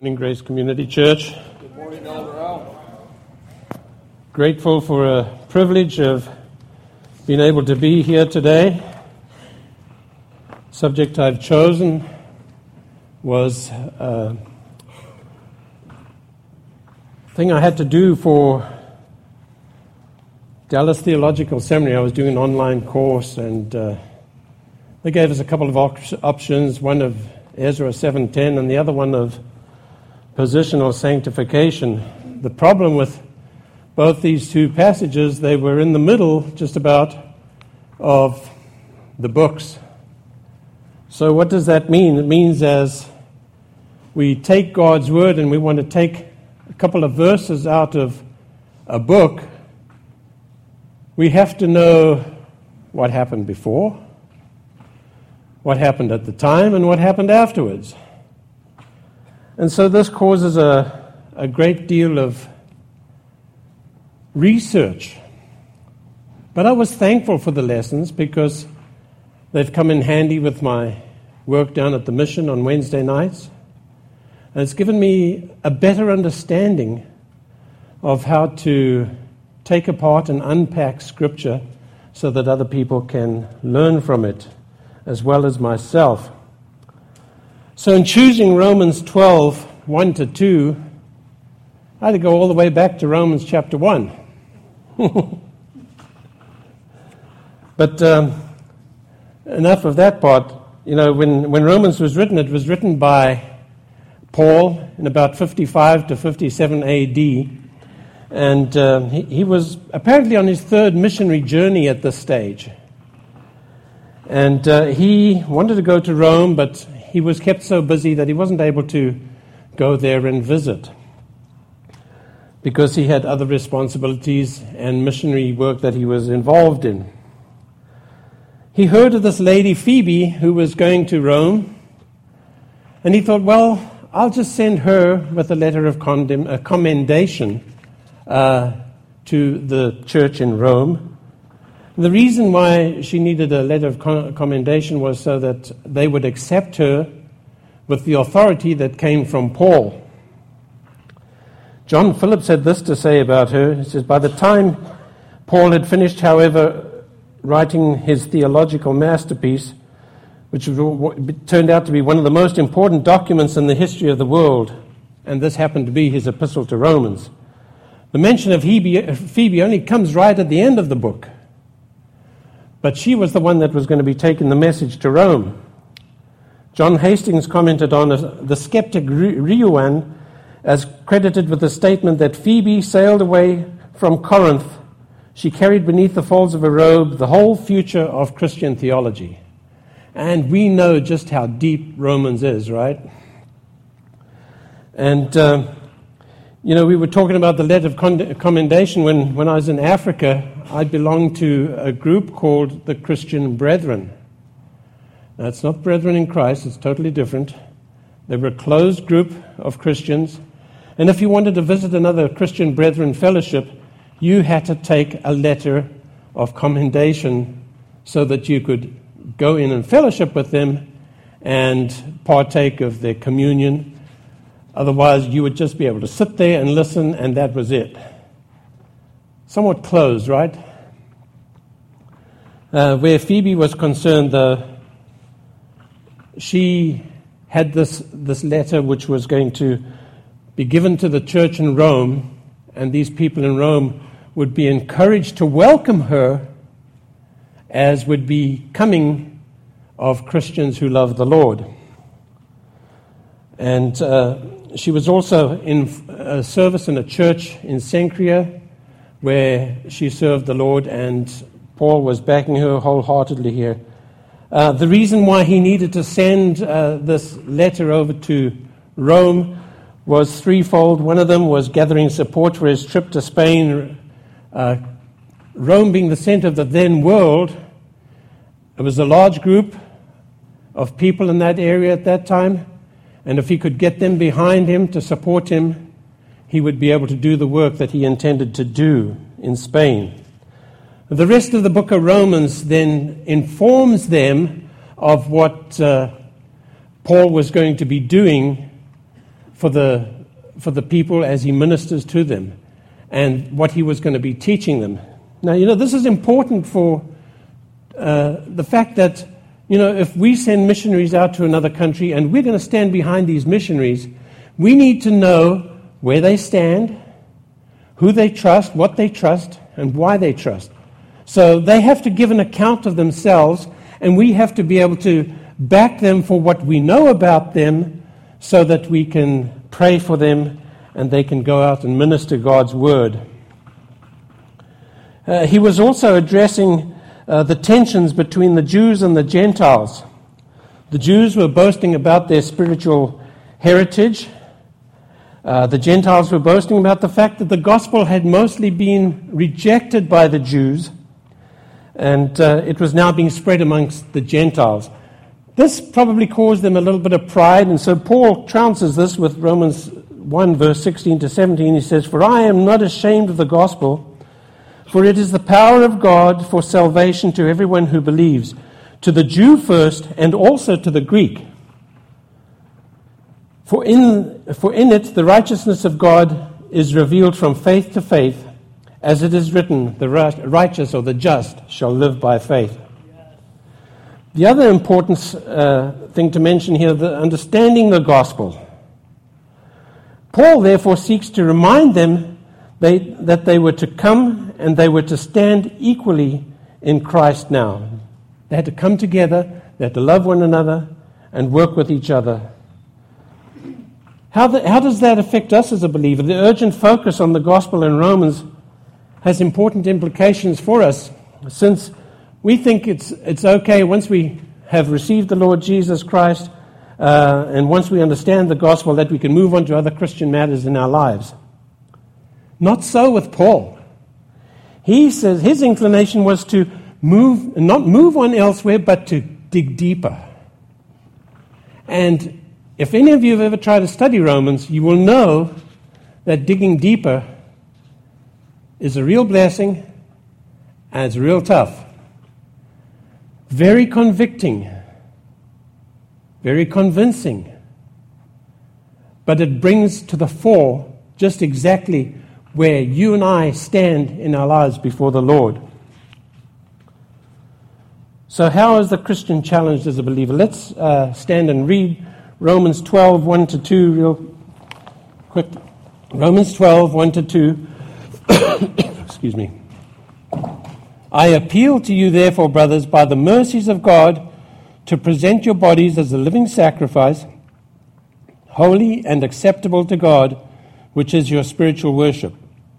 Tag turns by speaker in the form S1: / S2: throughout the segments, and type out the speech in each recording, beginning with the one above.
S1: Morning, Grace Community Church.
S2: Good morning, Elder Al.
S1: Grateful for a privilege of being able to be here today. Subject I've chosen was a thing I had to do for Dallas Theological Seminary. I was doing an online course, and they gave us a couple of options, one of Ezra 7:10 and the other one of positional sanctification. The problem with both these two passages, they were in the middle, just about, of the books. So what does that mean? It means as we take God's Word and we want to take a couple of verses out of a book, we have to know what happened before, what happened at the time, and what happened afterwards. And so this causes a great deal of research. But I was thankful for the lessons because they've come in handy with my work down at the mission on Wednesday nights. And it's given me a better understanding of how to take apart and unpack Scripture so that other people can learn from it, as well as myself. So in choosing Romans 12, 1-2, I had to go all the way back to Romans chapter 1. But enough of that part. You know, when Romans was written, it was written by Paul in about 55 to 57 A.D., and he was apparently on his third missionary journey at this stage. And he wanted to go to Rome, but he was kept so busy that he wasn't able to go there and visit because he had other responsibilities and missionary work that he was involved in. He heard of this lady, Phoebe, who was going to Rome, and he thought, well, I'll just send her with a letter of commendation to the church in Rome. The reason why she needed a letter of commendation was so that they would accept her with the authority that came from Paul. John Phillips had this to say about her. He says, by the time Paul had finished, however, writing his theological masterpiece, which turned out to be one of the most important documents in the history of the world, and this happened to be his epistle to Romans, the mention of Phoebe only comes right at the end of the book. But she was the one that was going to be taking the message to Rome. John Hastings commented on the skeptic Reuan as credited with the statement that Phoebe sailed away from Corinth. She carried beneath the folds of her robe the whole future of Christian theology. And we know just how deep Romans is, right? And, we were talking about the letter of commendation. When I was in Africa, I belonged to a group called the Christian Brethren. Now, it's not Brethren in Christ, it's totally different. They were a closed group of Christians. And if you wanted to visit another Christian Brethren fellowship, you had to take a letter of commendation so that you could go in and fellowship with them and partake of their communion. Otherwise, you would just be able to sit there and listen, and that was it. Somewhat closed, right? Where Phoebe was concerned, she had this letter which was going to be given to the church in Rome, and these people in Rome would be encouraged to welcome her as would be coming of Christians who love the Lord. And she was also in a service in a church in Cenchrea where she served the Lord, and Paul was backing her wholeheartedly here. The reason why he needed to send this letter over to Rome was threefold. One of them was gathering support for his trip to Spain. Rome being the center of the then world, it was a large group of people in that area at that time, and if he could get them behind him to support him, he would be able to do the work that he intended to do in Spain. The rest of the book of Romans then informs them of what Paul was going to be doing for the people as he ministers to them and what he was going to be teaching them. Now, this is important for the fact that, if we send missionaries out to another country and we're going to stand behind these missionaries, we need to know where they stand, who they trust, what they trust, and why they trust. So they have to give an account of themselves, and we have to be able to back them for what we know about them so that we can pray for them and they can go out and minister God's word. He was also addressing the tensions between the Jews and the Gentiles. The Jews were boasting about their spiritual heritage. The Gentiles were boasting about the fact that the gospel had mostly been rejected by the Jews, and it was now being spread amongst the Gentiles. This probably caused them a little bit of pride, and so Paul trounces this with Romans 1, verse 16 to 17. He says, "For I am not ashamed of the gospel, for it is the power of God for salvation to everyone who believes, to the Jew first and also to the Greek. For in it the righteousness of God is revealed from faith to faith, as it is written, the righteous or the just shall live by faith." The other important thing to mention here, the understanding the gospel. Paul therefore seeks to remind them that they were to come and they were to stand equally in Christ now. They had to come together, they had to love one another and work with each other. How does that affect us as a believer? The urgent focus on the gospel in Romans has important implications for us, since we think it's okay once we have received the Lord Jesus Christ and once we understand the gospel that we can move on to other Christian matters in our lives. Not so with Paul. He says his inclination was to not move on elsewhere, but to dig deeper. And if any of you have ever tried to study Romans, you will know that digging deeper is a real blessing and it's real tough. Very convicting, very convincing, but it brings to the fore just exactly where you and I stand in our lives before the Lord. So how is the Christian challenged as a believer? Let's stand and read Romans 12, 1 to 2 real quick. Romans 12, 1 to 2. Excuse me. "I appeal to you, therefore, brothers, by the mercies of God, to present your bodies as a living sacrifice, holy and acceptable to God, which is your spiritual worship.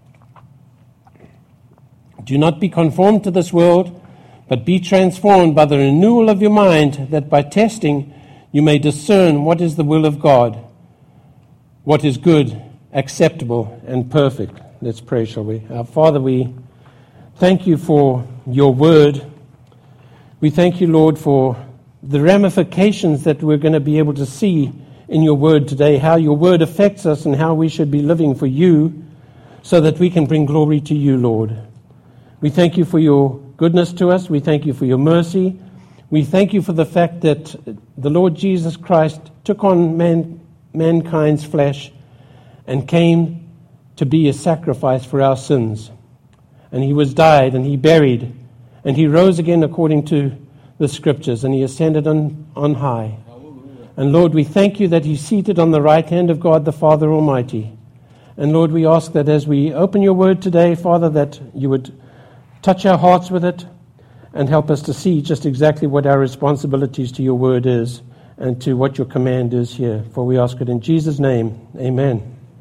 S1: Do not be conformed to this world, but be transformed by the renewal of your mind, that by testing you may discern what is the will of God, what is good, acceptable, and perfect." Let's pray, shall we? Our Father, we thank you for your word. We thank you, Lord, for the ramifications that we're going to be able to see in your word today, how your word affects us and how we should be living for you so that we can bring glory to you, Lord. We thank you for your goodness to us. We thank you for your mercy. We thank you for the fact that the Lord Jesus Christ took on mankind's flesh and came to be a sacrifice for our sins. And he was died and he buried and he rose again according to the scriptures and he ascended on high. And Lord, we thank you that he's seated on the right hand of God the Father Almighty. And Lord, we ask that as we open your word today, Father, that you would touch our hearts with it and help us to see just exactly what our responsibilities to your word is and to what your command is here. For we ask it in Jesus' name. Amen.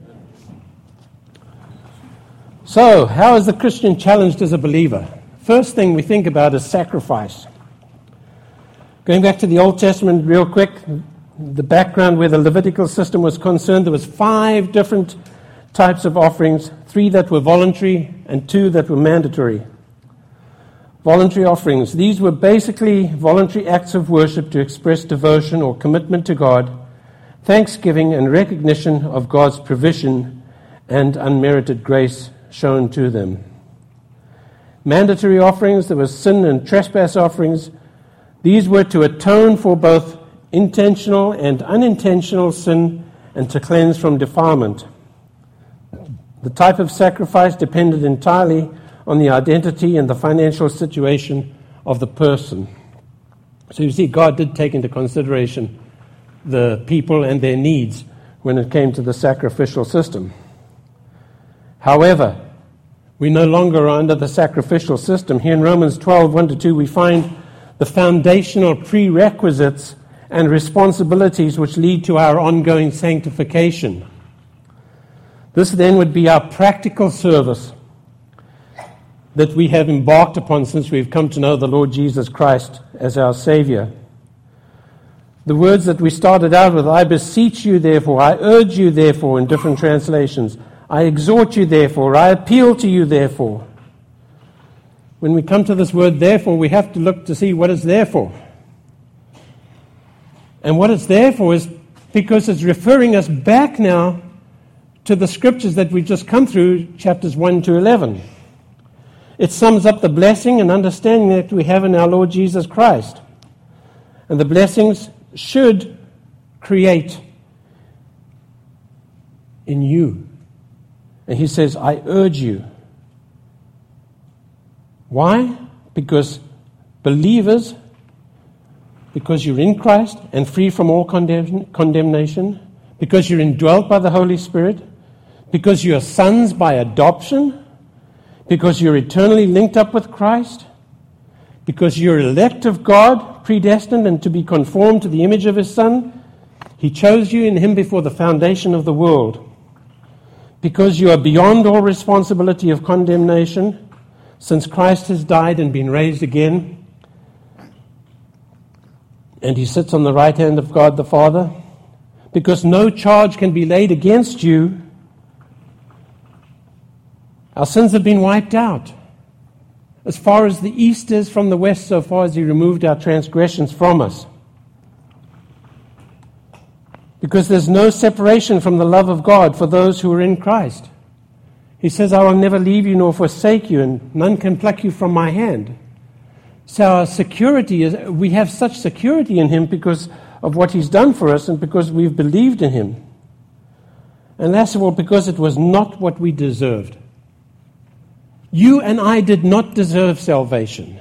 S1: So, how is the Christian challenged as a believer? First thing we think about is sacrifice. Going back to the Old Testament real quick, the background where the Levitical system was concerned, there was 5 different types of offerings, 3 that were voluntary and 2 that were mandatory. Voluntary offerings. These were basically voluntary acts of worship to express devotion or commitment to God, thanksgiving and recognition of God's provision and unmerited grace shown to them. Mandatory offerings, there was sin and trespass offerings. These were to atone for both intentional and unintentional sin and to cleanse from defilement. The type of sacrifice depended entirely on the identity and the financial situation of the person. So you see, God did take into consideration the people and their needs when it came to the sacrificial system. However, we no longer are under the sacrificial system. Here in Romans 12, 1-2, we find the foundational prerequisites and responsibilities which lead to our ongoing sanctification. This then would be our practical service that we have embarked upon since we've come to know the Lord Jesus Christ as our Savior. The words that we started out with, I beseech you therefore, I urge you therefore, in different translations, I exhort you therefore, I appeal to you therefore. When we come to this word therefore, we have to look to see what it's there for. And what it's there for is because it's referring us back now to the scriptures that we've just come through, chapters 1 to 11. It sums up the blessing and understanding that we have in our Lord Jesus Christ. And the blessings should create in you. And he says, I urge you. Why? Because believers, because you're in Christ and free from all condemnation, because you're indwelt by the Holy Spirit, because you are sons by adoption, because you're eternally linked up with Christ, because you're elect of God, predestined and to be conformed to the image of His Son. He chose you in Him before the foundation of the world. Because you are beyond all responsibility of condemnation, since Christ has died and been raised again, and He sits on the right hand of God the Father, because no charge can be laid against you. Our sins have been wiped out. As far as the east is from the west, so far as He removed our transgressions from us. Because there's no separation from the love of God for those who are in Christ. He says, I will never leave you nor forsake you, and none can pluck you from my hand. So our security is, we have such security in Him because of what He's done for us and because we've believed in Him. And last of all, because it was not what we deserved. You and I did not deserve salvation.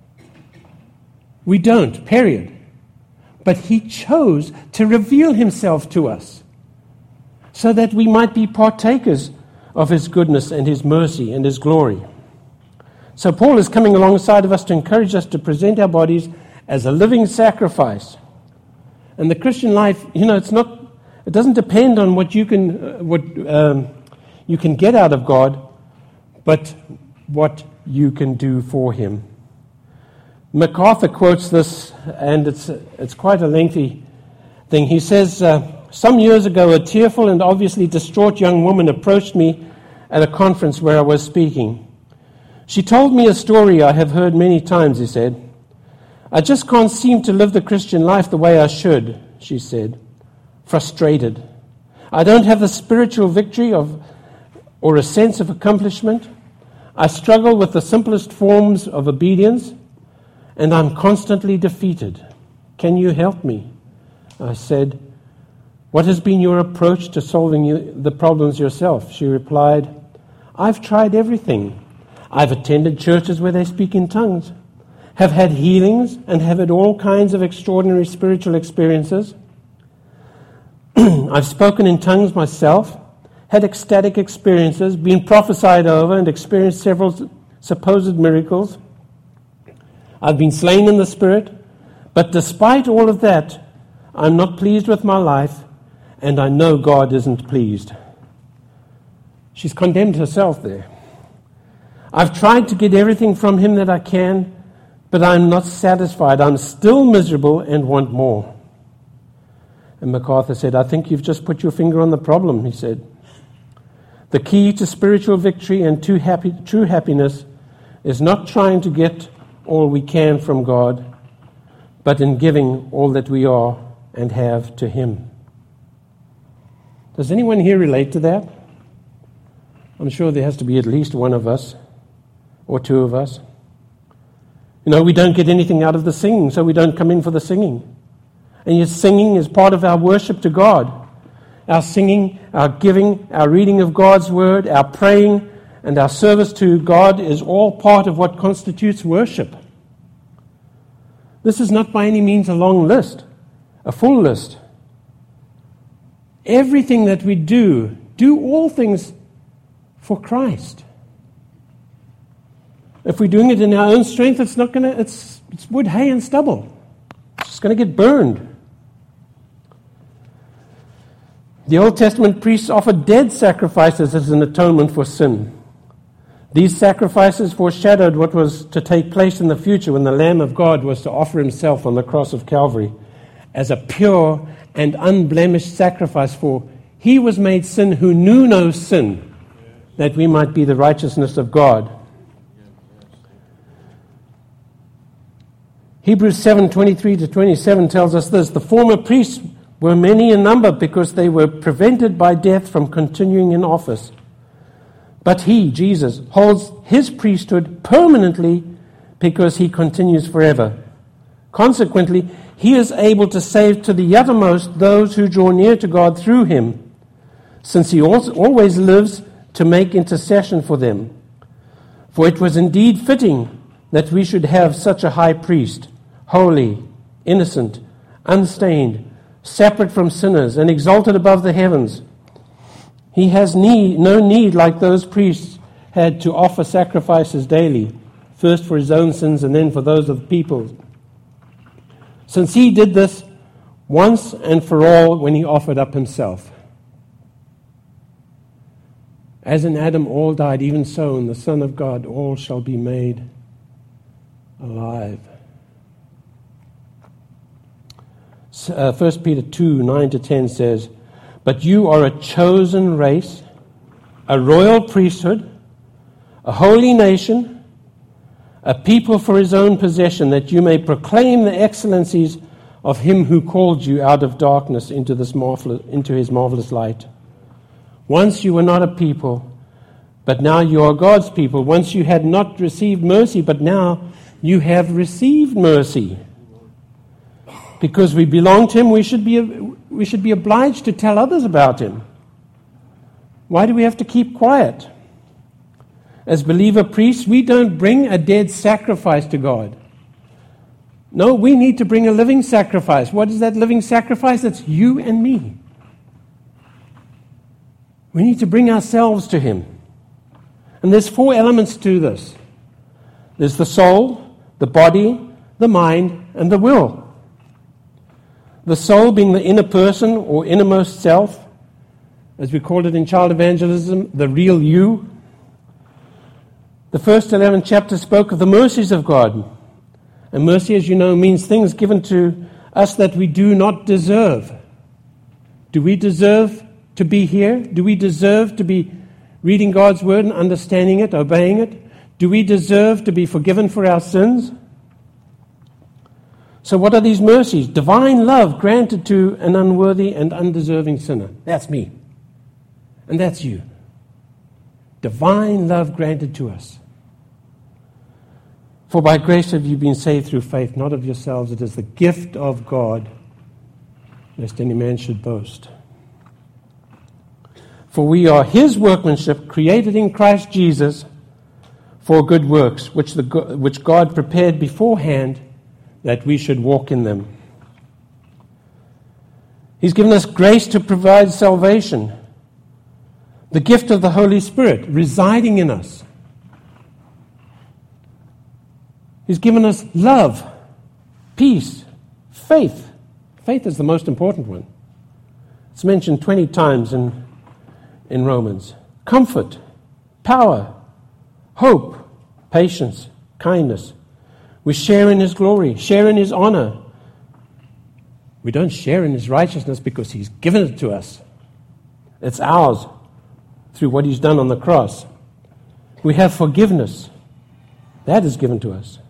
S1: We don't, period. But He chose to reveal Himself to us so that we might be partakers of His goodness and His mercy and His glory. So Paul is coming alongside of us to encourage us to present our bodies as a living sacrifice. And the Christian life, it doesn't depend on what you can get out of God, but what you can do for Him. MacArthur quotes this, and it's quite a lengthy thing. He says, some years ago, a tearful and obviously distraught young woman approached me at a conference where I was speaking. She told me a story I have heard many times, he said. I just can't seem to live the Christian life the way I should, she said, frustrated. I don't have the spiritual victory or a sense of accomplishment. I struggle with the simplest forms of obedience, and I'm constantly defeated. Can you help me? I said, what has been your approach to solving the problems yourself? She replied, I've tried everything. I've attended churches where they speak in tongues, have had healings, and have had all kinds of extraordinary spiritual experiences. I've spoken in tongues myself, had ecstatic experiences, been prophesied over, and experienced several supposed miracles. I've been slain in the Spirit, but despite all of that, I'm not pleased with my life, and I know God isn't pleased. She's condemned herself there. I've tried to get everything from Him that I can, but I'm not satisfied. I'm still miserable and want more. And MacArthur said, I think you've just put your finger on the problem, he said. The key to spiritual victory and true happiness is not trying to get all we can from God, but in giving all that we are and have to Him. Does anyone here relate to that? I'm sure there has to be at least one of us or two of us. We don't get anything out of the singing, so we don't come in for the singing. And yet singing is part of our worship to God. our singing, our giving, our reading of God's Word, our praying, and our service to God is all part of what constitutes worship. This is not by any means a long list, a full list. Everything that we do all things for Christ. If we're doing it in our own strength, it's wood, hay, and stubble. It's just going to get burned. The Old Testament priests offered dead sacrifices as an atonement for sin. These sacrifices foreshadowed what was to take place in the future when the Lamb of God was to offer himself on the cross of Calvary as a pure and unblemished sacrifice, for he was made sin who knew no sin, that we might be the righteousness of God. Hebrews 7:23-27 tells us this: the former priests were many in number because they were prevented by death from continuing in office. But he, Jesus, holds his priesthood permanently because he continues forever. Consequently, he is able to save to the uttermost those who draw near to God through him, since he always lives to make intercession for them. For it was indeed fitting that we should have such a high priest, holy, innocent, unstained, separate from sinners, and exalted above the heavens. He has no need, like those priests had, to offer sacrifices daily, first for his own sins and then for those of the people, since he did this once and for all when he offered up himself. As in Adam all died, even so in the Son of God all shall be made alive. 1 Peter 2:9-10 says, but you are a chosen race, a royal priesthood, a holy nation, a people for his own possession, that you may proclaim the excellencies of him who called you out of darkness into his marvelous light. Once you were not a people, but now you are God's people. Once you had not received mercy, but now you have received mercy. Because we belong to him, we should be obliged to tell others about him. Why do we have to keep quiet? As believer priests, we don't bring a dead sacrifice to God. No, we need to bring a living sacrifice. What is that living sacrifice? It's you and me. We need to bring ourselves to him. And there's 4 elements to this. There's the soul, the body, the mind, and the will. The soul being the inner person or innermost self, as we call it in child evangelism, the real you. The first 11 chapters spoke of the mercies of God. And mercy, as you know, means things given to us that we do not deserve. Do we deserve to be here? Do we deserve to be reading God's Word and understanding it, obeying it? Do we deserve to be forgiven for our sins? So what are these mercies? Divine love granted to an unworthy and undeserving sinner. That's me. And that's you. Divine love granted to us. For by grace have you been saved through faith, not of yourselves. It is the gift of God, lest any man should boast. For we are his workmanship, created in Christ Jesus for good works, which God prepared beforehand that we should walk in them. He's given us grace to provide salvation, the gift of the Holy Spirit residing in us. He's given us love, peace, faith. Faith is the most important one. It's mentioned 20 times in Romans. Comfort, power, hope, patience, kindness. We share in his glory, share in his honor. We don't share in his righteousness because he's given it to us. It's ours through what he's done on the cross. We have forgiveness. That is given to us.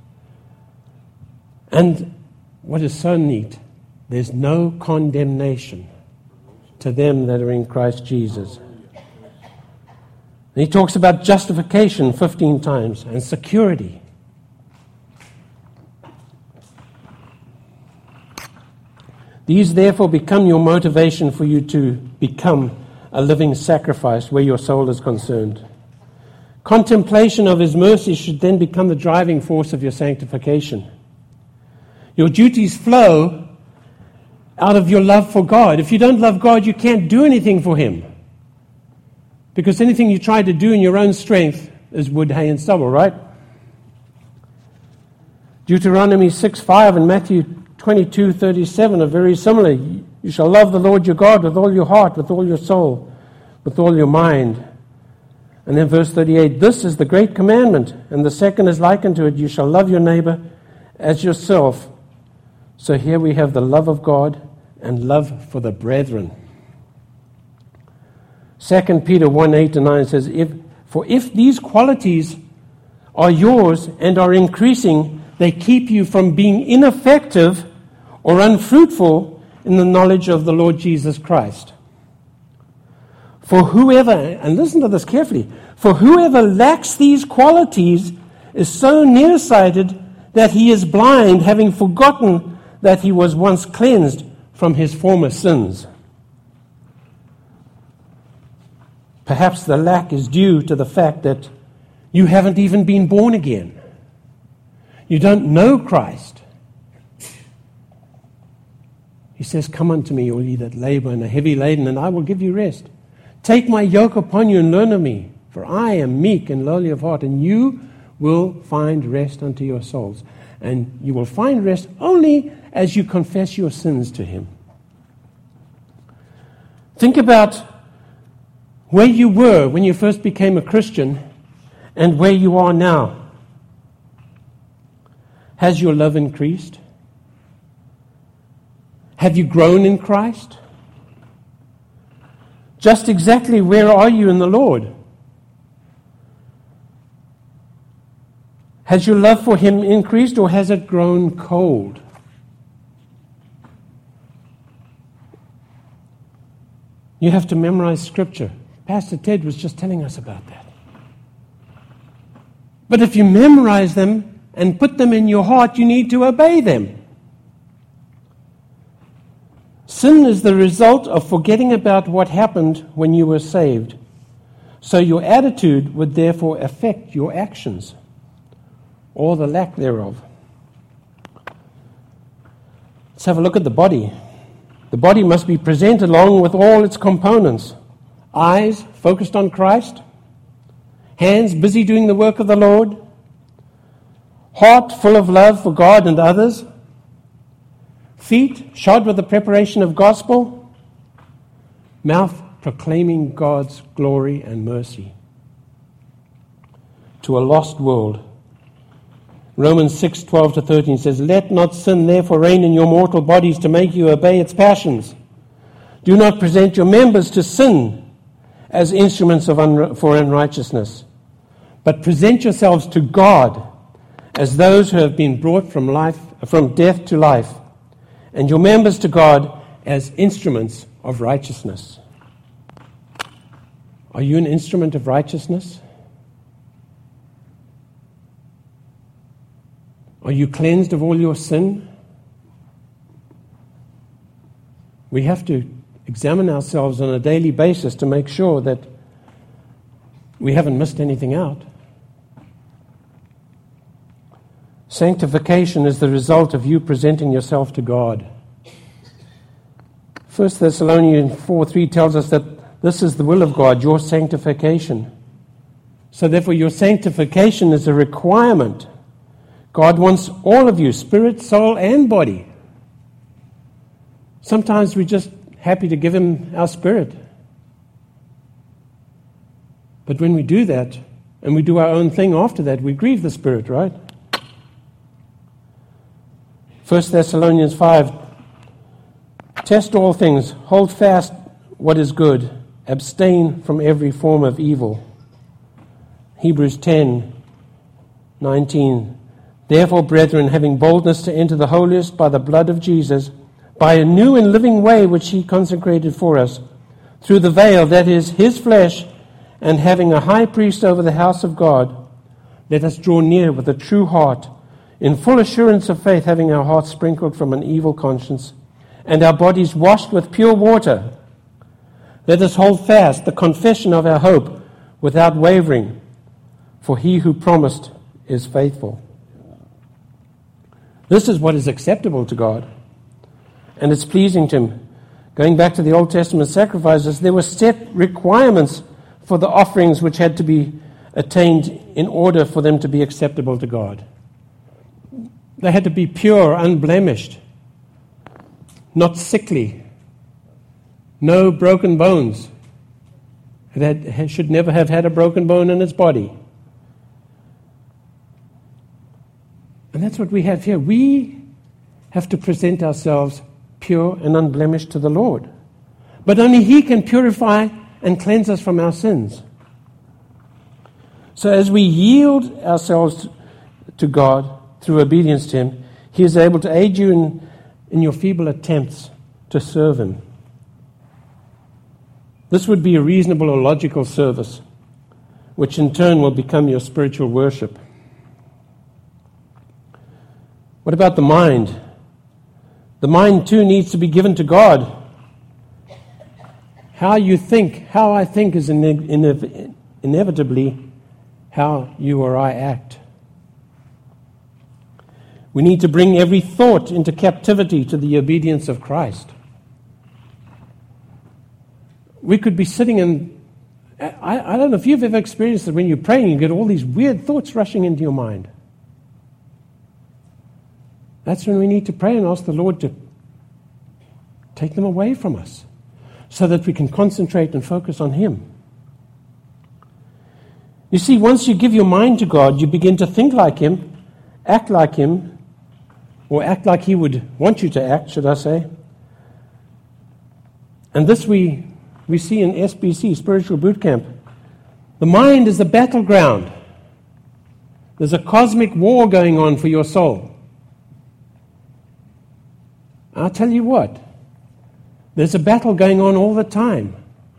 S1: And what is so neat, there's no condemnation to them that are in Christ Jesus. And he talks about justification 15 times and security. These therefore become your motivation for you to become a living sacrifice where your soul is concerned. Contemplation of His mercy should then become the driving force of your sanctification. Your duties flow out of your love for God. If you don't love God, you can't do anything for Him. Because anything you try to do in your own strength is wood, hay, and stubble, right? Deuteronomy 6:5 and Matthew 22:37 are very similar. You shall love the Lord your God with all your heart, with all your soul, with all your mind. And then verse 38, this is the great commandment, and the second is like unto it, you shall love your neighbor as yourself. So here we have the love of God and love for the brethren. 2 Peter 1:8-9 says, if these qualities are yours and are increasing, they keep you from being ineffective or unfruitful in the knowledge of the Lord Jesus Christ. For whoever, and listen to this carefully, for whoever lacks these qualities is so nearsighted that he is blind, having forgotten that he was once cleansed from his former sins. Perhaps the lack is due to the fact that you haven't even been born again. You don't know Christ. He says, come unto me, all ye that labor and are heavy laden, and I will give you rest. Take my yoke upon you and learn of me, for I am meek and lowly of heart, and you will find rest unto your souls. And you will find rest only as you confess your sins to Him. Think about where you were when you first became a Christian and where you are now. Has your love increased? Have you grown in Christ? Just exactly where are you in the Lord? Has your love for Him increased, or has it grown cold? You have to memorize Scripture. Pastor Ted was just telling us about that. But if you memorize them and put them in your heart, you need to obey them. Sin is the result of forgetting about what happened when you were saved. So your attitude would therefore affect your actions, or the lack thereof. Let's have a look at the body. The body must be presented along with all its components. Eyes focused on Christ. Hands busy doing the work of the Lord. Heart full of love for God and others. Feet shod with the preparation of gospel. Mouth proclaiming God's glory and mercy to a lost world. Romans 6:12-13 says, let not sin therefore reign in your mortal bodies to make you obey its passions. Do not present your members to sin as instruments for unrighteousness, but present yourselves to God as those who have been brought from death to life, and your members to God as instruments of righteousness. Are you an instrument of righteousness? Are you cleansed of all your sin? We have to examine ourselves on a daily basis to make sure that we haven't missed anything out. Sanctification is the result of you presenting yourself to God. 1 Thessalonians 4:3 tells us that this is the will of God, your sanctification. So therefore your sanctification is a requirement. God wants all of you, spirit, soul, and body. Sometimes we're just happy to give Him our spirit. But when we do that, and we do our own thing after that, we grieve the Spirit, right? 1 Thessalonians 5, test all things, hold fast what is good, abstain from every form of evil. Hebrews 10:19, therefore, brethren, having boldness to enter the holiest by the blood of Jesus, by a new and living way which He consecrated for us, through the veil, that is, His flesh, and having a high priest over the house of God, let us draw near with a true heart, in full assurance of faith, having our hearts sprinkled from an evil conscience, and our bodies washed with pure water. Let us hold fast the confession of our hope without wavering, for he who promised is faithful. This is what is acceptable to God, and it's pleasing to him. Going back to the Old Testament sacrifices, there were set requirements for the offerings which had to be attained in order for them to be acceptable to God. They had to be pure, unblemished, not sickly, no broken bones. It should never have had a broken bone in its body. And that's what we have here. We have to present ourselves pure and unblemished to the Lord. But only he can purify and cleanse us from our sins. So as we yield ourselves to God through obedience to him, he is able to aid you in your feeble attempts to serve him. This would be a reasonable or logical service, which in turn will become your spiritual worship. What about the mind? The mind too needs to be given to God. How I think is inevitably how you or I act. We need to bring every thought into captivity to the obedience of Christ. We could be sitting in, I don't know if you've ever experienced it, when you're praying, you get all these weird thoughts rushing into your mind. That's when we need to pray and ask the Lord to take them away from us so that we can concentrate and focus on him. You see, once you give your mind to God, you begin to think like him, act like him, or act like he would want you to act, should I say. And this we see in SBC, Spiritual Boot Camp. The mind is the battleground. There's a cosmic war going on for your soul. I'll tell you what, there's a battle going on all the time.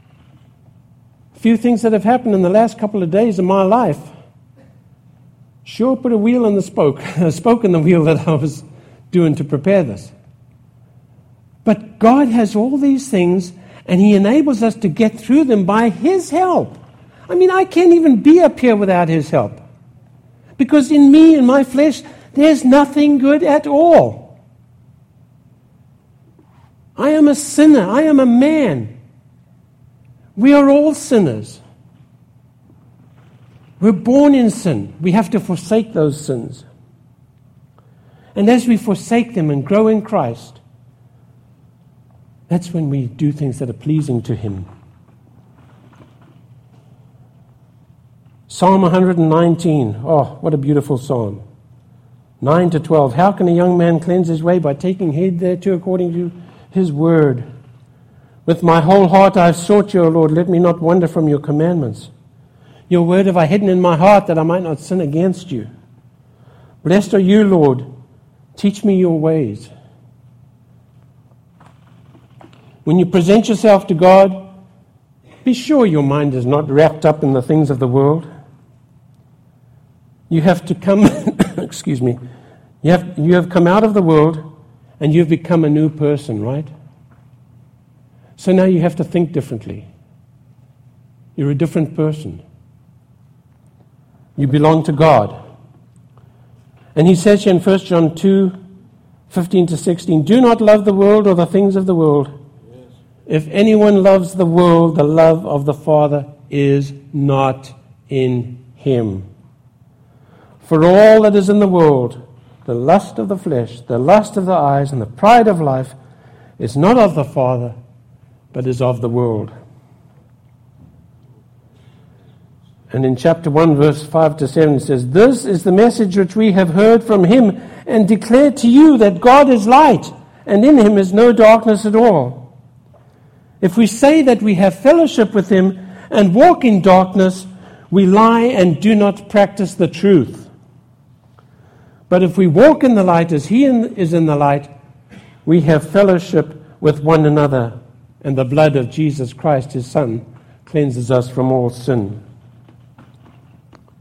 S1: A few things that have happened in the last couple of days of my life sure put a wheel in the spoke, a spoke in the wheel that I was doing to prepare this. But God has all these things, and he enables us to get through them by his help. I mean, I can't even be up here without his help. Because in me, in my flesh, there's nothing good at all. I am a sinner. I am a man. We are all sinners. We're born in sin. We have to forsake those sins. And as we forsake them and grow in Christ, that's when we do things that are pleasing to him. Psalm 119. Oh, what a beautiful psalm. 9 to 12. How can a young man cleanse his way? By taking heed thereto according to his word. With my whole heart I have sought you, O Lord. Let me not wander from your commandments. Your word have I hidden in my heart, that I might not sin against you. Blessed are you, Lord. Teach me your ways. When you present yourself to God, be sure your mind is not wrapped up in the things of the world. You have to come, excuse me, you have come out of the world and you've become a new person, right? So now you have to think differently. You're a different person. You belong to God. And he says here in 1 John 2, 15 to 16, do not love the world or the things of the world. Yes. If anyone loves the world, the love of the Father is not in him. For all that is in the world, the lust of the flesh, the lust of the eyes, and the pride of life is not of the Father, but is of the world. And in chapter 1, verse 5 to 7, it says, this is the message which we have heard from him and declared to you, that God is light, and in him is no darkness at all. If we say that we have fellowship with him and walk in darkness, we lie and do not practice the truth. But if we walk in the light as he is in the light, we have fellowship with one another, and the blood of Jesus Christ, his Son, cleanses us from all sin.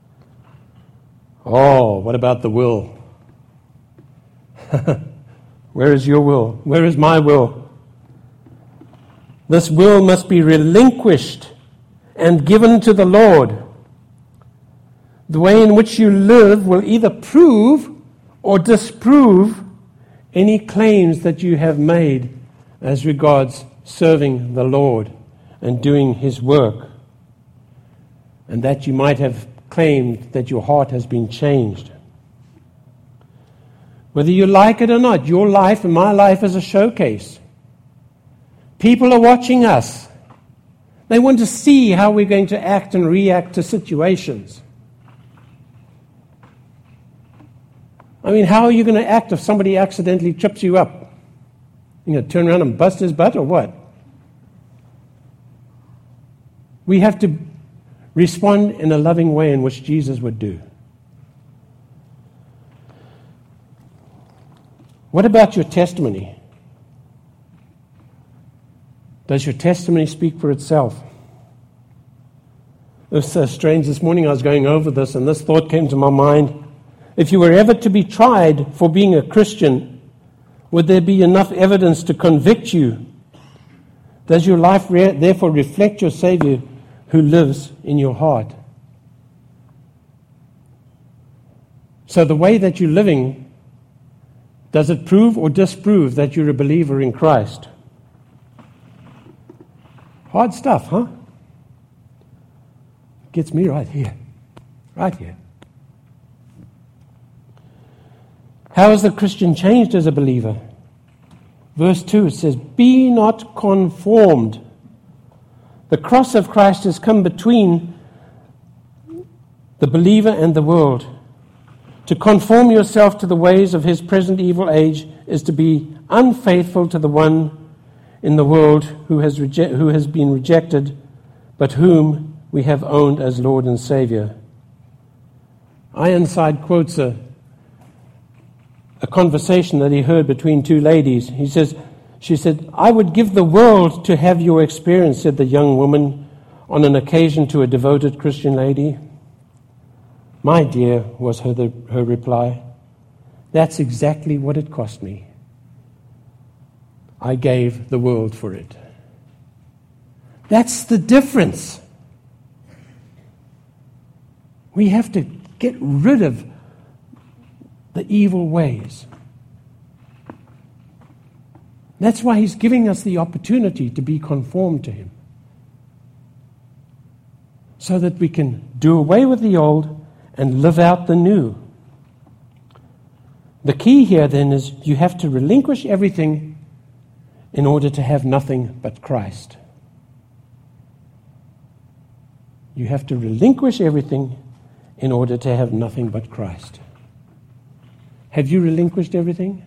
S1: Oh, what about the will? Where is your will? Where is my will? This will must be relinquished and given to the Lord. The way in which you live will either prove or disprove any claims that you have made as regards serving the Lord and doing His work, and that you might have claimed that your heart has been changed. Whether you like it or not, your life and my life is a showcase. People are watching us. They want to see how we're going to act and react to situations. I mean, how are you going to act if somebody accidentally trips you up? You going to turn around and bust his butt or what? We have to respond in a loving way in which Jesus would do. What about your testimony? Does your testimony speak for itself? It was so strange. This morning I was going over this and this thought came to my mind. If you were ever to be tried for being a Christian, would there be enough evidence to convict you? Does your life therefore reflect your Savior who lives in your heart? So the way that you're living, does it prove or disprove that you're a believer in Christ? Hard stuff, huh? Gets me right here. Right here. How is the Christian changed as a believer? Verse 2, it says, "Be not conformed." The cross of Christ has come between the believer and the world. To conform yourself to the ways of his present evil age is to be unfaithful to the one in the world who has been rejected, but whom we have owned as Lord and Savior. Ironside quotes a conversation that he heard between two ladies. She said, "I would give the world to have your experience," said the young woman on an occasion to a devoted Christian lady. "My dear," was her reply, "that's exactly what it cost me. I gave the world for it." That's the difference. We have to get rid of the evil ways. That's why He's giving us the opportunity to be conformed to Him, so that we can do away with the old and live out the new. The key here then is you have to relinquish everything in order to have nothing but Christ. You have to relinquish everything in order to have nothing but Christ. Have you relinquished everything?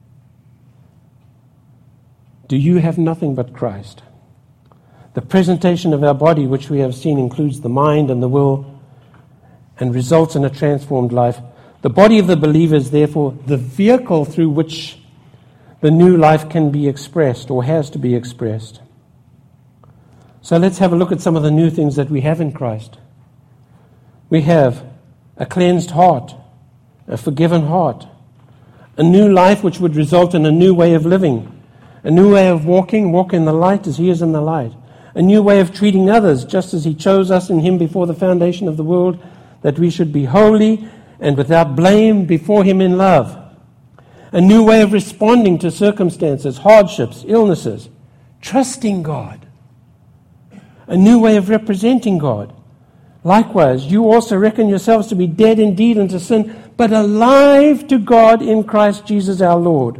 S1: Do you have nothing but Christ? The presentation of our body, which we have seen, includes the mind and the will and results in a transformed life. The body of the believer is therefore the vehicle through which the new life can be expressed or has to be expressed. So let's have a look at some of the new things that we have in Christ. We have a cleansed heart, a forgiven heart, a new life which would result in a new way of living, a new way of walk in the light as He is in the light, a new way of treating others just as He chose us in Him before the foundation of the world, that we should be holy and without blame before Him in love, a new way of responding to circumstances, hardships, illnesses, trusting God, a new way of representing God. Likewise, you also reckon yourselves to be dead indeed unto sin, but alive to God in Christ Jesus our Lord.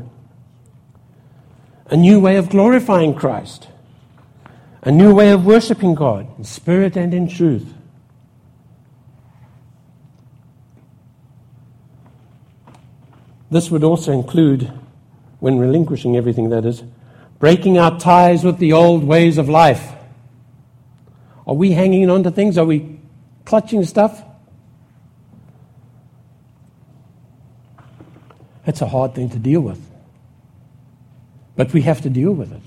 S1: A new way of glorifying Christ. A new way of worshiping God in spirit and in truth. This would also include, when relinquishing everything, that is, breaking our ties with the old ways of life. Are we hanging on to things? Are we clutching stuff? It's a hard thing to deal with. But we have to deal with it.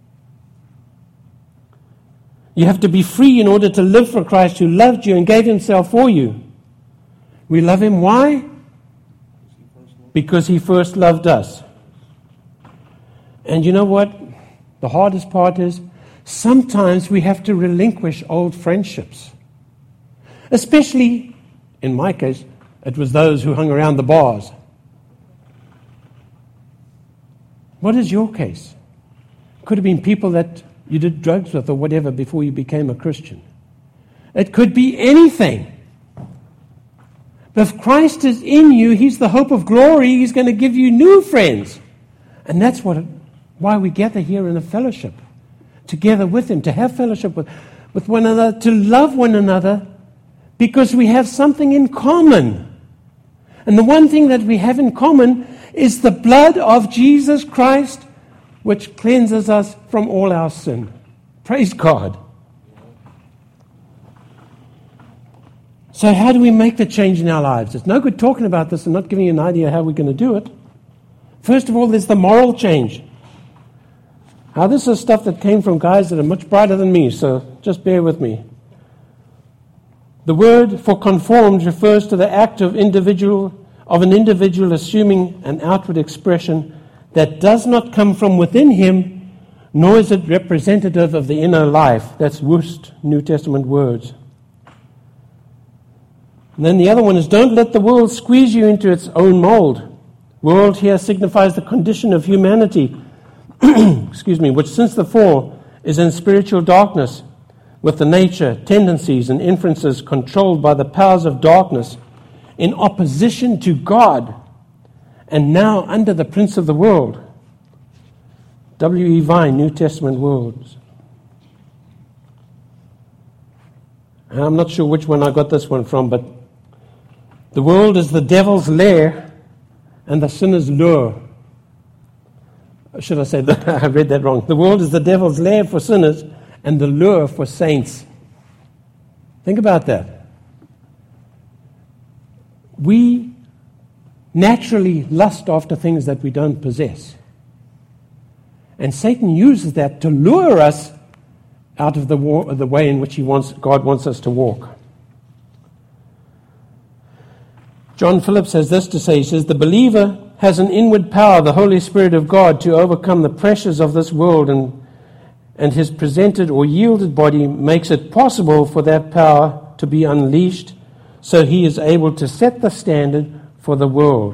S1: You have to be free in order to live for Christ, who loved you and gave Himself for you. We love Him. Why? Because He first loved us. And you know what? The hardest part is sometimes we have to relinquish old friendships. Especially, in my case, it was those who hung around the bars. What is your case? Could have been people that you did drugs with or whatever before you became a Christian. It could be anything. But if Christ is in you, He's the hope of glory. He's going to give you new friends. And that's why we gather here in a fellowship, together with Him, to have fellowship with one another, to love one another, because we have something in common. And the one thing that we have in common is the blood of Jesus Christ, which cleanses us from all our sin. Praise God. So how do we make the change in our lives? It's no good talking about this and not giving you an idea how we're going to do it. First of all, there's the moral change. Now, this is stuff that came from guys that are much brighter than me, so just bear with me. The word for conformed refers to the act of an individual assuming an outward expression that does not come from within him, nor is it representative of the inner life. That's Wust, New Testament words. And then the other one is, don't let the world squeeze you into its own mold. World here signifies the condition of humanity, which since the fall is in spiritual darkness, with the nature, tendencies, and inferences controlled by the powers of darkness in opposition to God, and now under the prince of the world. W.E. Vine, New Testament words. And I'm not sure which one I got this one from, but the world is the devil's lair and the sinner's lure. Should I say that? I read that wrong. The world is the devil's lair for sinners and the lure for saints. Think about that. We naturally lust after things that we don't possess. And Satan uses that to lure us out of the way in which God wants us to walk. John Phillips has this to say. He says, the believer has an inward power, the Holy Spirit of God, to overcome the pressures of this world, and his presented or yielded body makes it possible for that power to be unleashed, so he is able to set the standard for the world.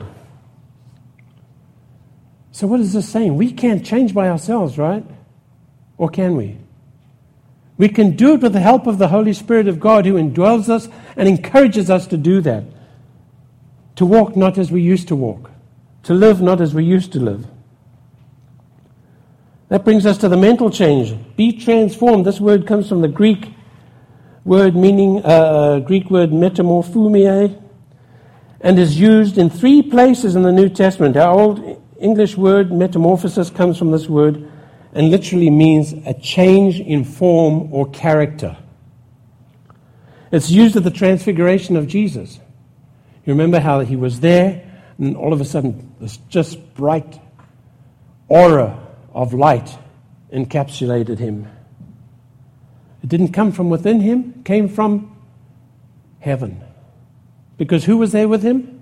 S1: So what is this saying? We can't change by ourselves, right? Or can we? We can do it with the help of the Holy Spirit of God, who indwells us and encourages us to do that. To walk not as we used to walk. To live not as we used to live. That brings us to the mental change. Be transformed. This word comes from the Greek word Greek word metamorphomia, and is used in 3 places in the New Testament. Our old English word metamorphosis comes from this word and literally means a change in form or character. It's used at the transfiguration of Jesus. You remember how he was there, and all of a sudden this just bright aura of light encapsulated him. It didn't come from within him, it came from heaven. Because who was there with him?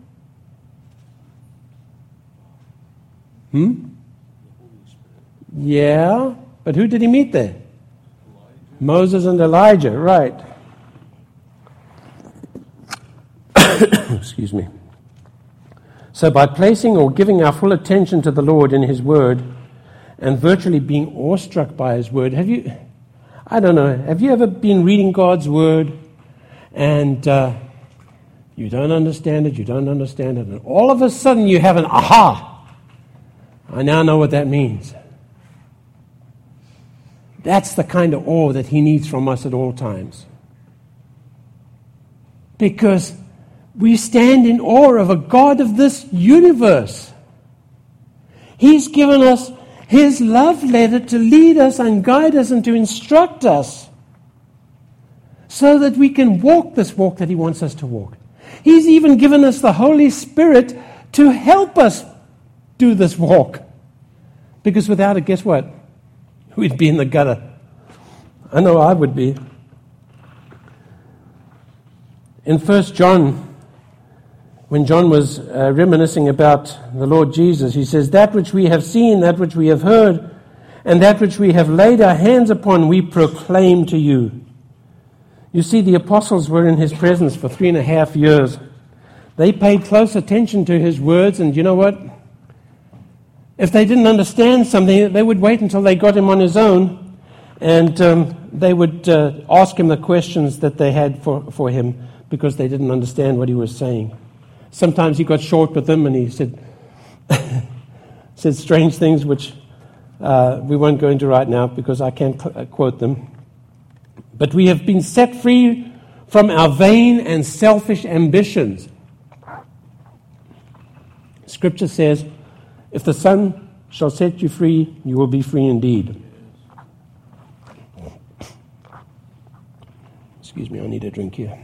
S1: Yeah, but who did he meet there? Moses and Elijah, right. Excuse me. So by placing or giving our full attention to the Lord in His Word and virtually being awestruck by His Word, have you ever been reading God's Word and you don't understand it, and all of a sudden you have an aha. I now know what that means. That's the kind of awe that He needs from us at all times. Because we stand in awe of a God of this universe. He's given us His love letter to lead us and guide us and to instruct us so that we can walk this walk that He wants us to walk. He's even given us the Holy Spirit to help us do this walk. Because without it, guess what? We'd be in the gutter. I know I would be. In 1 John when John was reminiscing about the Lord Jesus, he says, "That which we have seen, that which we have heard, and that which we have laid our hands upon, we proclaim to you." You see, the apostles were in his presence for 3.5 years. They paid close attention to his words, and you know what? If they didn't understand something, they would wait until they got him on his own, and they would ask him the questions that they had for him because they didn't understand what he was saying. Sometimes he got short with them, and he said strange things which we won't go into right now because I can't quote them. But we have been set free from our vain and selfish ambitions. Scripture says, "If the Son shall set you free, you will be free indeed." Excuse me, I need a drink here.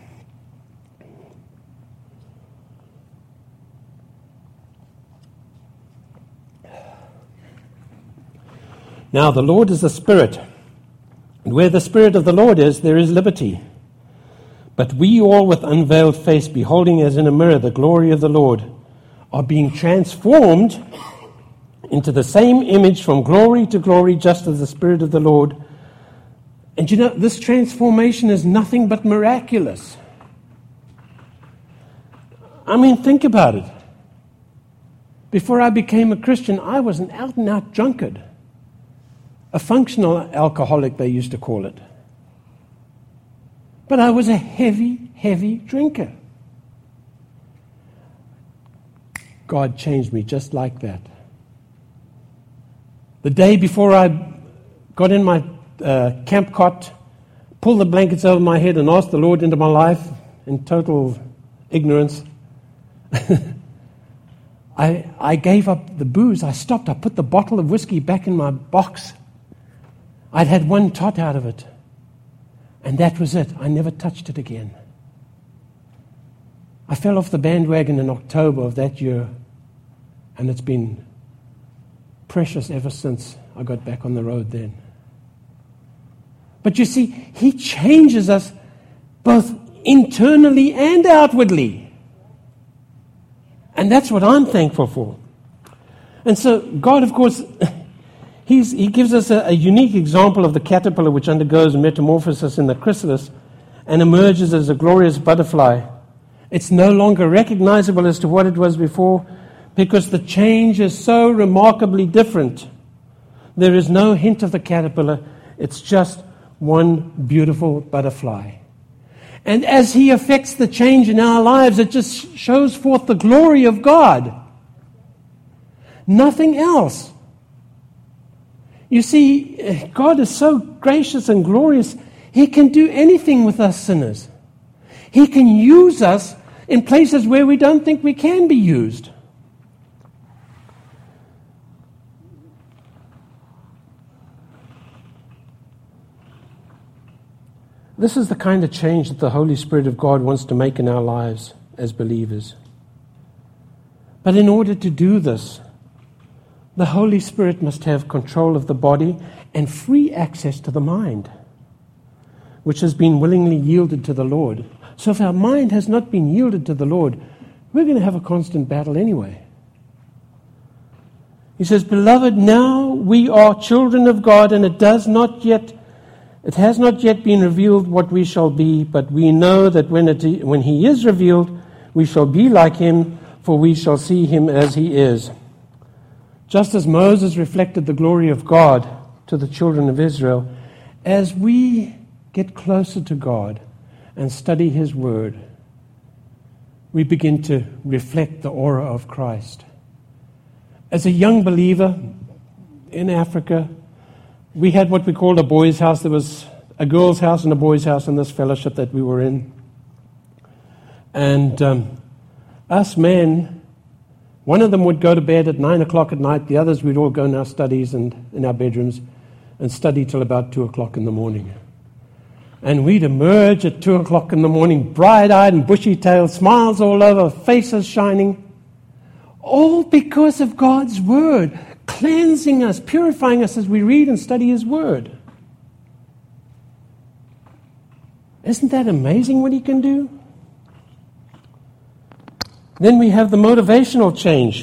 S1: Now, the Lord is the Spirit, and where the Spirit of the Lord is, there is liberty. But we all, with unveiled face, beholding as in a mirror the glory of the Lord, are being transformed into the same image from glory to glory, just as the Spirit of the Lord. And you know, this transformation is nothing but miraculous. I mean, think about it. Before I became a Christian, I was an out-and-out drunkard. A functional alcoholic, they used to call it. But I was a heavy, heavy drinker. God changed me just like that. The day before I got in my camp cot, pulled the blankets over my head and asked the Lord into my life in total ignorance, I gave up the booze. I stopped. I put the bottle of whiskey back in my box. I'd had one tot out of it. And that was it. I never touched it again. I fell off the bandwagon in October of that year, and it's been precious ever since I got back on the road then. But you see, He changes us both internally and outwardly. And that's what I'm thankful for. And so God, of course, He gives us a unique example of the caterpillar which undergoes metamorphosis in the chrysalis and emerges as a glorious butterfly. It's no longer recognizable as to what it was before because the change is so remarkably different. There is no hint of the caterpillar. It's just one beautiful butterfly. And as He affects the change in our lives, it just shows forth the glory of God. Nothing else. You see, God is so gracious and glorious, He can do anything with us sinners. He can use us in places where we don't think we can be used. This is the kind of change that the Holy Spirit of God wants to make in our lives as believers. But in order to do this, the Holy Spirit must have control of the body and free access to the mind, which has been willingly yielded to the Lord. So if our mind has not been yielded to the Lord, we're going to have a constant battle anyway. He says, "Beloved, now we are children of God, and it has not yet been revealed what we shall be, but we know that when He is revealed, we shall be like Him, for we shall see Him as He is." Just as Moses reflected the glory of God to the children of Israel, as we get closer to God and study His Word, we begin to reflect the aura of Christ. As a young believer in Africa, we had what we called a boys' house. There was a girls' house and a boys' house in this fellowship that we were in. And us men, one of them would go to bed at 9 o'clock at night. The others, we'd all go in our studies and in our bedrooms and study till about 2 o'clock in the morning. And we'd emerge at 2 o'clock in the morning, bright-eyed and bushy-tailed, smiles all over, faces shining, all because of God's Word, cleansing us, purifying us as we read and study His Word. Isn't that amazing what He can do? Then we have the motivational change.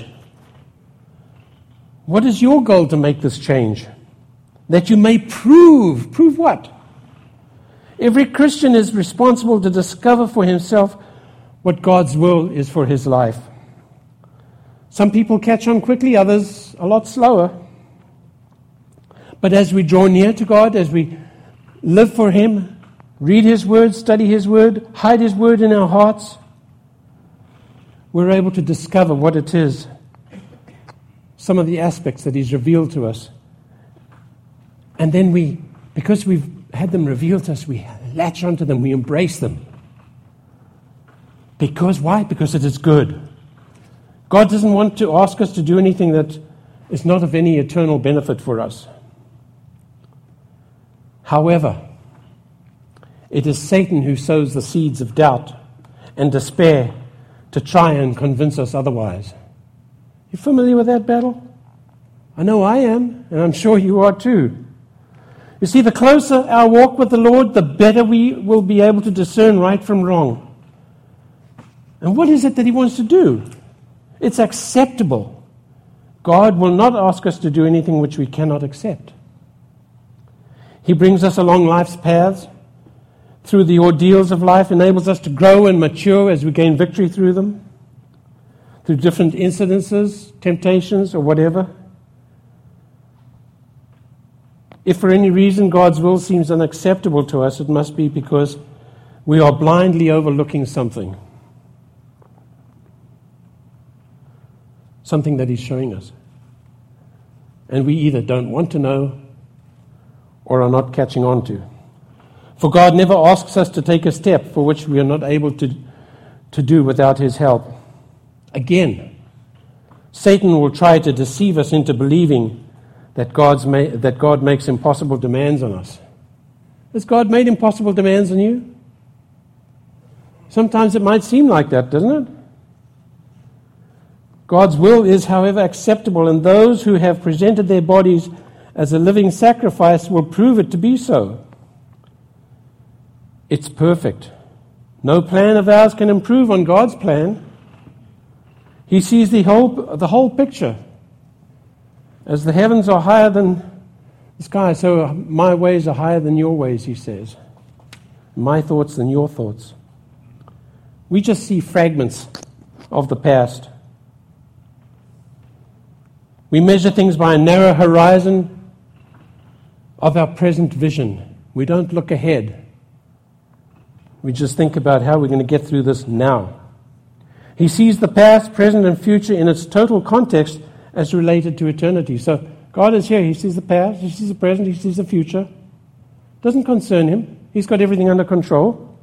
S1: What is your goal to make this change? That you may prove. Prove what? Every Christian is responsible to discover for himself what God's will is for his life. Some people catch on quickly, others a lot slower. But as we draw near to God, as we live for Him, read His Word, study His Word, hide His Word in our hearts, we're able to discover what it is, some of the aspects that He's revealed to us. And then because we've had them revealed to us, we latch onto them, we embrace them. Because why? Because it is good. God doesn't want to ask us to do anything that is not of any eternal benefit for us. However, it is Satan who sows the seeds of doubt and despair to try and convince us otherwise. You familiar with that battle? I know I am, and I'm sure you are too. You see, the closer our walk with the Lord, the better we will be able to discern right from wrong. And what is it that He wants to do? It's acceptable. God will not ask us to do anything which we cannot accept. He brings us along life's paths, through the ordeals of life, enables us to grow and mature as we gain victory through them, through different incidences, temptations, or whatever. If for any reason God's will seems unacceptable to us, it must be because we are blindly overlooking something that He's showing us. And we either don't want to know or are not catching on to. For God never asks us to take a step for which we are not able to do without His help. Again, Satan will try to deceive us into believing that God makes impossible demands on us. Has God made impossible demands on you? Sometimes it might seem like that, doesn't it? God's will is, however, acceptable, and those who have presented their bodies as a living sacrifice will prove it to be so. It's perfect. No plan of ours can improve on God's plan. He sees the whole picture. As the heavens are higher than the sky, so my ways are higher than your ways, He says. My thoughts than your thoughts. We just see fragments of the past. We measure things by a narrow horizon of our present vision. We don't look ahead. We just think about how we're going to get through this now. He sees the past, present, and future in its total context as related to eternity. So God is here. He sees the past, He sees the present, He sees the future. Doesn't concern Him. He's got everything under control.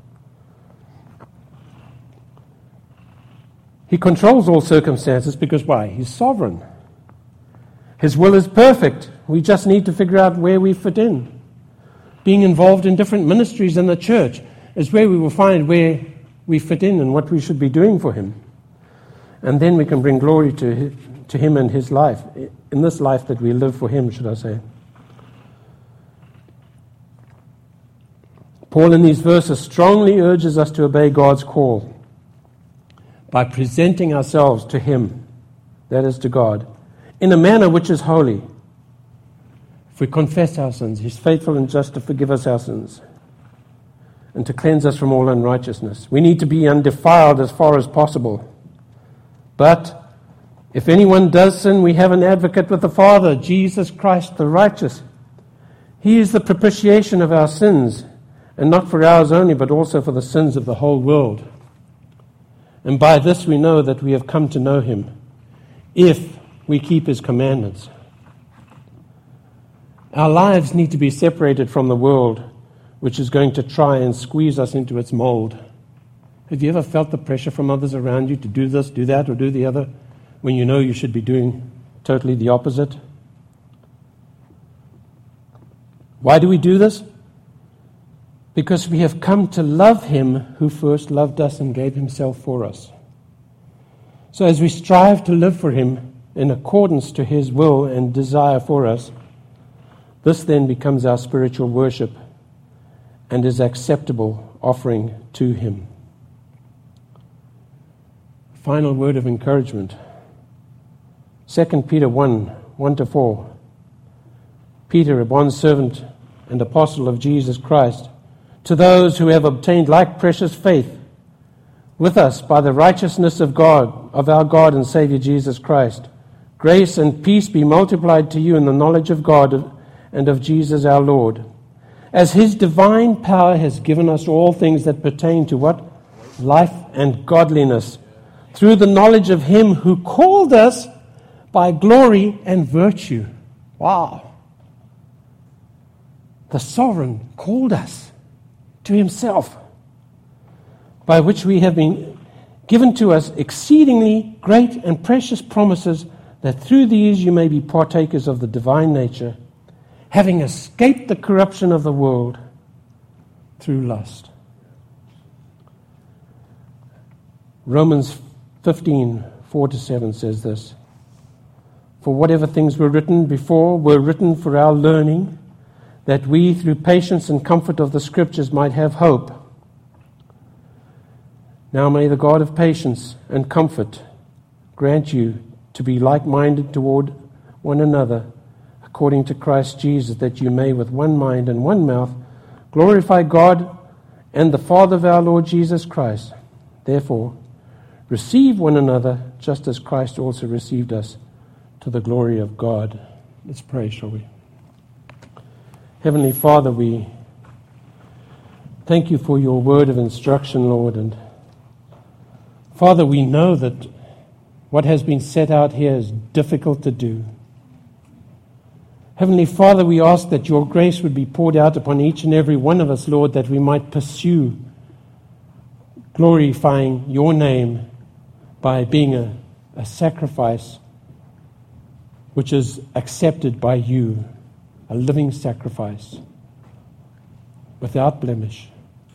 S1: He controls all circumstances because why? He's sovereign. His will is perfect. We just need to figure out where we fit in. Being involved in different ministries in the church is where we will find where we fit in and what we should be doing for Him. And then we can bring glory to Him and His life, in this life that we live for Him, should I say. Paul in these verses strongly urges us to obey God's call by presenting ourselves to Him, that is to God, in a manner which is holy. If we confess our sins, He's faithful and just to forgive us our sins and to cleanse us from all unrighteousness. We need to be undefiled as far as possible. But if anyone does sin, we have an advocate with the Father, Jesus Christ the righteous. He is the propitiation of our sins, and not for ours only, but also for the sins of the whole world. And by this we know that we have come to know Him, if we keep His commandments. Our lives need to be separated from the world, which is going to try and squeeze us into its mold. Have you ever felt the pressure from others around you to do this, do that, or do the other, when you know you should be doing totally the opposite? Why do we do this? Because we have come to love Him who first loved us and gave Himself for us. So as we strive to live for Him in accordance to His will and desire for us, this then becomes our spiritual worship and is acceptable offering to Him. final word of encouragement. 2 Peter 1:1-4. Peter, a bondservant and apostle of Jesus Christ, to those who have obtained like precious faith with us by the righteousness of God, of our God and Savior Jesus Christ, grace and peace be multiplied to you in the knowledge of God and of Jesus our Lord, as His divine power has given us all things that pertain to what? Life and godliness, through the knowledge of Him who called us by glory and virtue. Wow. The Sovereign called us to Himself, by which we have been given to us exceedingly great and precious promises, that through these you may be partakers of the divine nature, having escaped the corruption of the world through lust. Romans 15:4-7 says this: For whatever things were written before were written for our learning, that we through patience and comfort of the Scriptures might have hope. Now may the God of patience and comfort grant you to be like-minded toward one another, according to Christ Jesus, that you may with one mind and one mouth glorify God and the Father of our Lord Jesus Christ. Therefore, receive one another, just as Christ also received us, to the glory of God. Let's pray, shall we? Heavenly Father, we thank you for your word of instruction, Lord. And Father, we know that what has been set out here is difficult to do. Heavenly Father, we ask that your grace would be poured out upon each and every one of us, Lord, that we might pursue glorifying your name by being a sacrifice which is accepted by you, a living sacrifice, without blemish,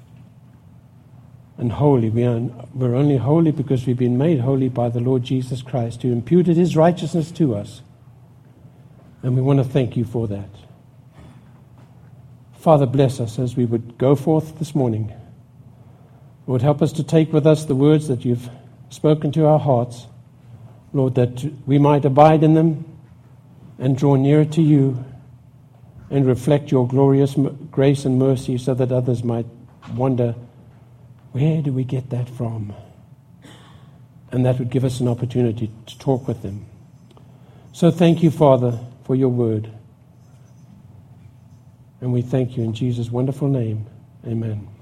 S1: and holy. We're only holy because we've been made holy by the Lord Jesus Christ, who imputed His righteousness to us. And we want to thank you for that. Father, bless us as we would go forth this morning. Lord, help us to take with us the words that you've spoken to our hearts. Lord, that we might abide in them and draw nearer to you and reflect your glorious grace and mercy, so that others might wonder, where do we get that from? And that would give us an opportunity to talk with them. So thank you, Father, for your word. And we thank you in Jesus' wonderful name. Amen.